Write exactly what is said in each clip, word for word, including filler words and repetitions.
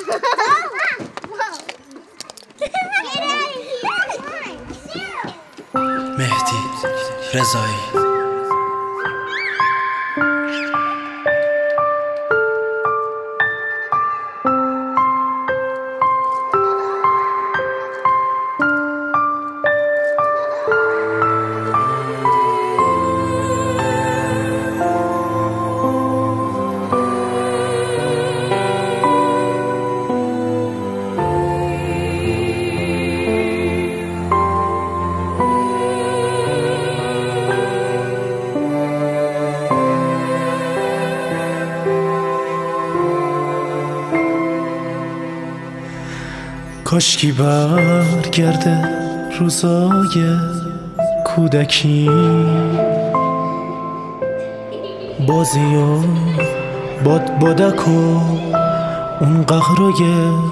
مهدی رضایی. کاشکی برگرده روزای کودکی، بازی و باد بادک و اون قهرای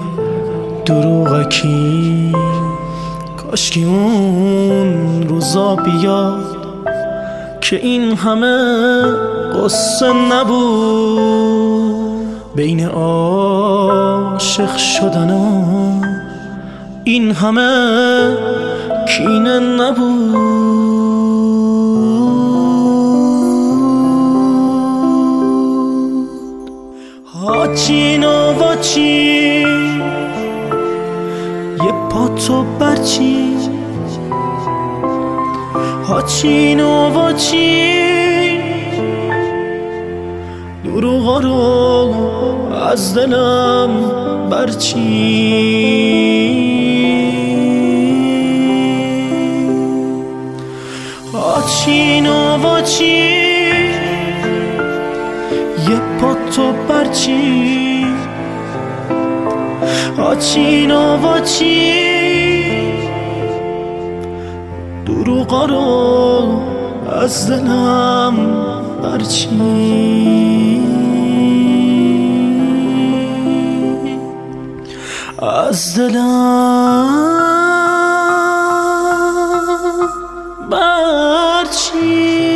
دروغکی. کاشکی اون روزا بیاد که این همه قصه نبود، بین عاشق شدن و این همه کینه نبود. هاچین و واچین یه پاتو برچین، هاچین و واچین دروغا رو از دلم برچین. هاچین و واچین یه پاتو برچین، هاچین و واچین دروغا رو از دلم برچین، از دلم برچین.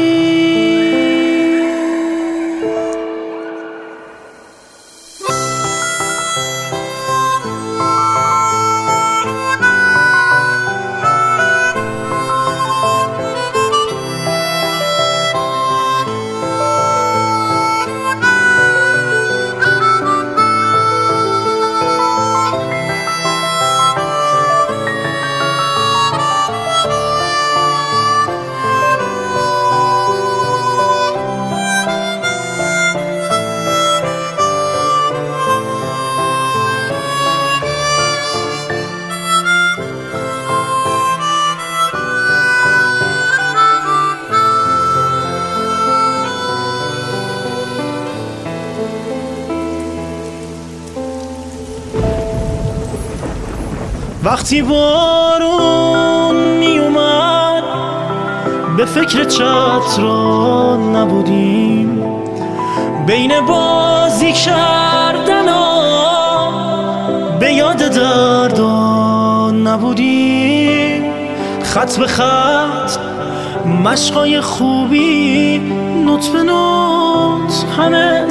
وقتی بارون می اومد به فکر چترا نبودیم، بین بازی کردن و به یاد دردا نبودیم. خط به خط مشقای خوبی، نوت به نوت همه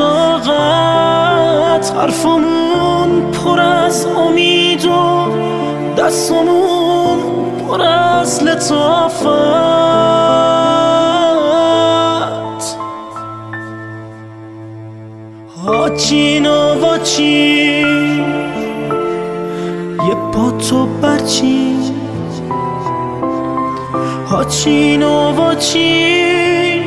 صداقت، حرفمون پر از امید و دستمون پر از لطافت. هاچین و واچین یه پاتو برچین، هاچین و واچین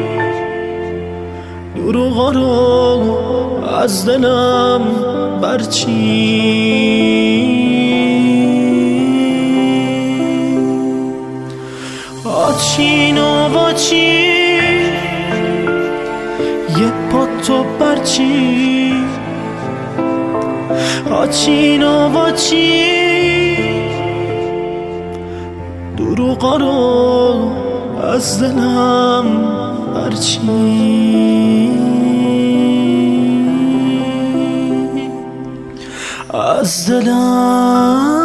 دروغا رو از دلم برچین. هاچین و واچین یه پاتو برچین، هاچین و واچین دروغا رو از دلم برچین، از دلم